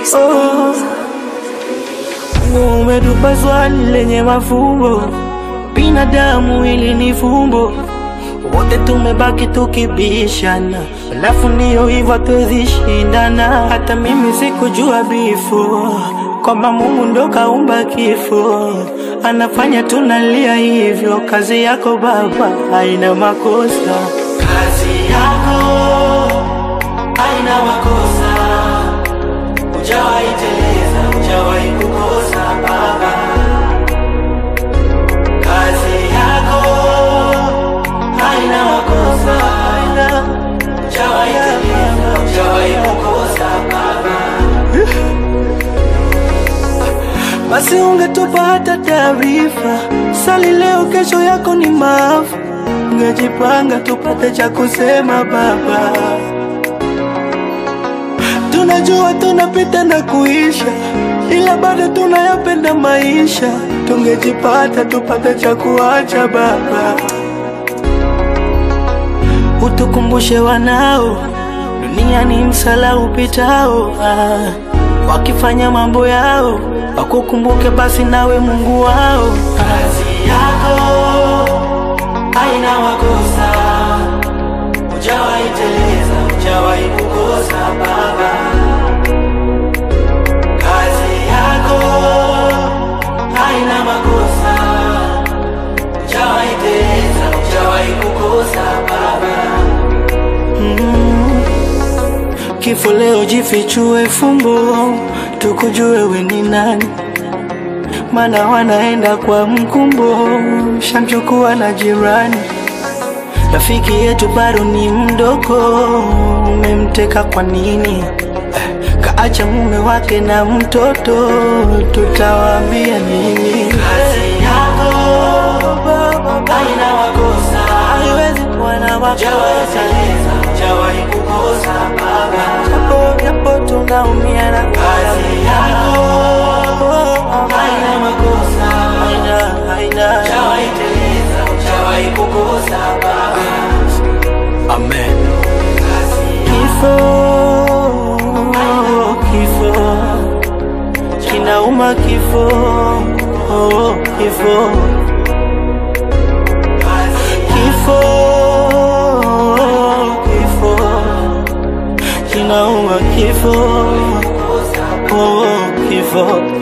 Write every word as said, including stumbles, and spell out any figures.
Oh, umetupa swali lenye mafumbo, binadamu ili ni fumbo, wote tumebaki tukibishana, alafu ndio hivyo tuwezi shindana. Hata mimi sikujua before kwamba Mungu ndo kaumba kifo, anafanya tunalia hivyo. Kazi yako Baba haina makosa, kazi yako haina makosa, hujawahi teleza, hujawahi kukosa Baba. Kazi yako haina makosa, hujawahi teleza, hujawahi kukosa Baba. basi ungetupa hata taarifa. Sali leo, kesho yako ni maafa, ungejipanga tupate cha kusema Baba. Tunajua tunapita na kuisha, ila bado tunayapenda maisha, tungejipata tupate cha kuacha Baba. Utukumbushe wanao, dunia ni msala upitao, ah. Wakifanya mambo yao wakukumbuke basi nawe Mungu wao. Kazi yako haina makosa, hujawahi teleza, hujawahi kukosa Baba. Kazi yako haina makosa, hujawahi teleza, hujawahi kukosa Baba. mm. Kifo leo jifichue fumbo, tukujue we ni nani, mana wanaenda kwa mkumbo, shamchukua na jirani. Rafiki yetu bado ni mdogo, umemteka kwa nini? Kaacha mume wake na mtoto, tutawaambia nini? Kazi yako haina makosa, haiwezi kuwa na makosa, hujawahi teleza, hujawahi kukosa Baba. Japo japo tunaumia na kazi yako haina makosa, haina haina, hujawahi teleza, hujawahi kukosa Baba. Amen. Kifo, kifo kinauma, kifo, oh, kifo, kifo, kifo kinauma, kifo, oh, kifo.